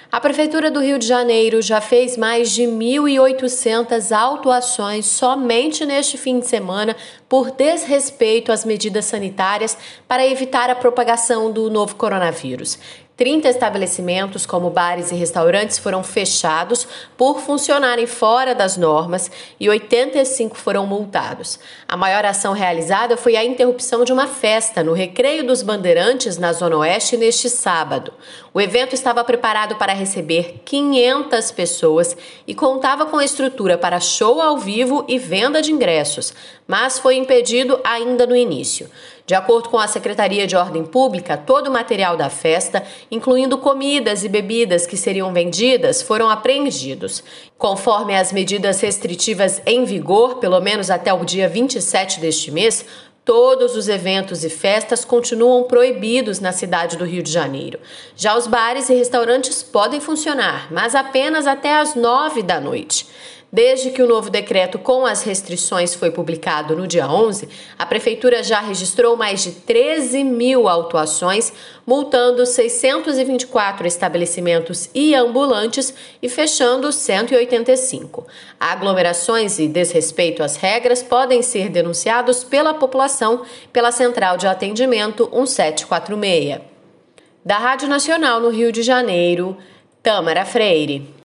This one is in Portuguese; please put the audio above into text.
A Prefeitura do Rio de Janeiro já fez mais de 1.800 autuações somente neste fim de semana por desrespeito às medidas sanitárias para evitar a propagação do novo coronavírus. 30 estabelecimentos, como bares e restaurantes, foram fechados por funcionarem fora das normas e 85 foram multados. A maior ação realizada foi a interrupção de uma festa no Recreio dos Bandeirantes, na Zona Oeste, neste sábado. O evento estava preparado para receber 500 pessoas e contava com estrutura para show ao vivo e venda de ingressos, mas foi impedido ainda no início. De acordo com a Secretaria de Ordem Pública, todo o material da festa, incluindo comidas e bebidas que seriam vendidas, foram apreendidos. Conforme as medidas restritivas em vigor, pelo menos até o dia 27 deste mês, todos os eventos e festas continuam proibidos na cidade do Rio de Janeiro. Já os bares e restaurantes podem funcionar, mas apenas até às 9 da noite. Desde que o novo decreto com as restrições foi publicado no dia 11, a Prefeitura já registrou mais de 13 mil autuações, multando 624 estabelecimentos e ambulantes e fechando 185. Aglomerações e desrespeito às regras podem ser denunciados pela população pela Central de Atendimento 1746. Da Rádio Nacional no Rio de Janeiro, Tâmara Freire.